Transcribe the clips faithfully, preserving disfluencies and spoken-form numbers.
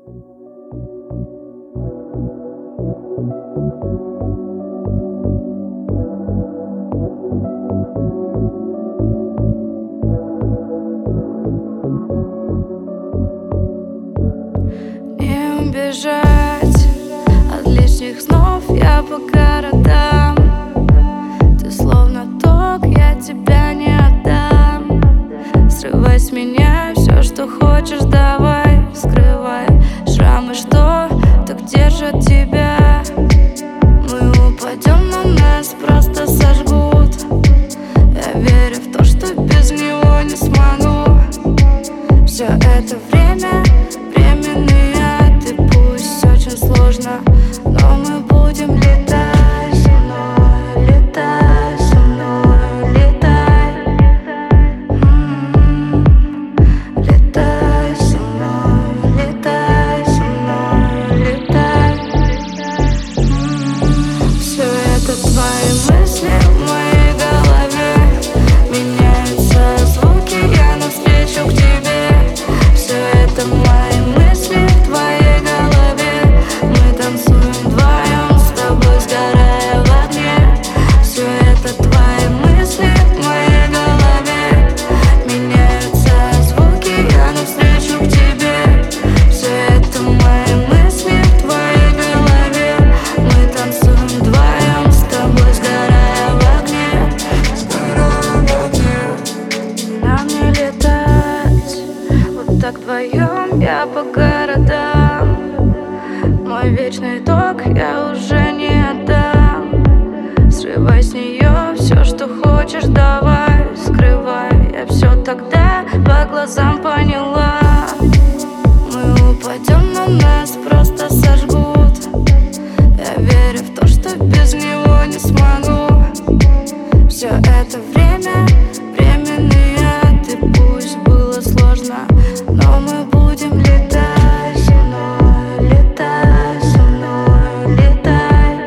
Не убежать от лишних снов я по городам. Ты словно ток, я тебя не отдам. Срывай с меня все, что хочешь, давай. Скрывай шрамы, что так держат тебя. Мы упадем, но нас просто сожгут. Я верю в то, что без него не смогу. Все это время временные, ты пусть очень сложно, но мы будем летать со мной, летай со мной, летай. М-м-м. Летай со мной, летай со мной, летай. М-м-м. Все это твои мысли в моей голове. Меняются звуки, я навстречу к тебе. Все это мои мысли в твоей голове. Мы танцуем вдвоем с тобой, сгорая в огне. Все это твои мысли в моей голове. Меняются звуки, я навстречу к тебе. Все это мои мысли в твоей голове. Мы танцуем вдвоем с тобой, сгорая в огне. Сгорая в огне. Нам не летать вот так вдвоем, я по городам. Мой вечный ток я уже не отдам. Срывай с нее все, что хочешь, давай. Скрывай, я все тогда по глазам поняла. Мы упадем, но нас просто сожгут. Я верю в то, что без него не смогу. Все это время временные, ты пусть было сложно, но мы будем летать со мной, летай со мной, летай.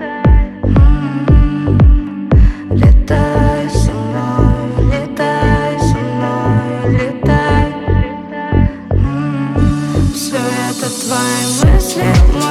М-м-м. Летай со мной, летай со мной, летай. М-м-м. Все это твои мысли.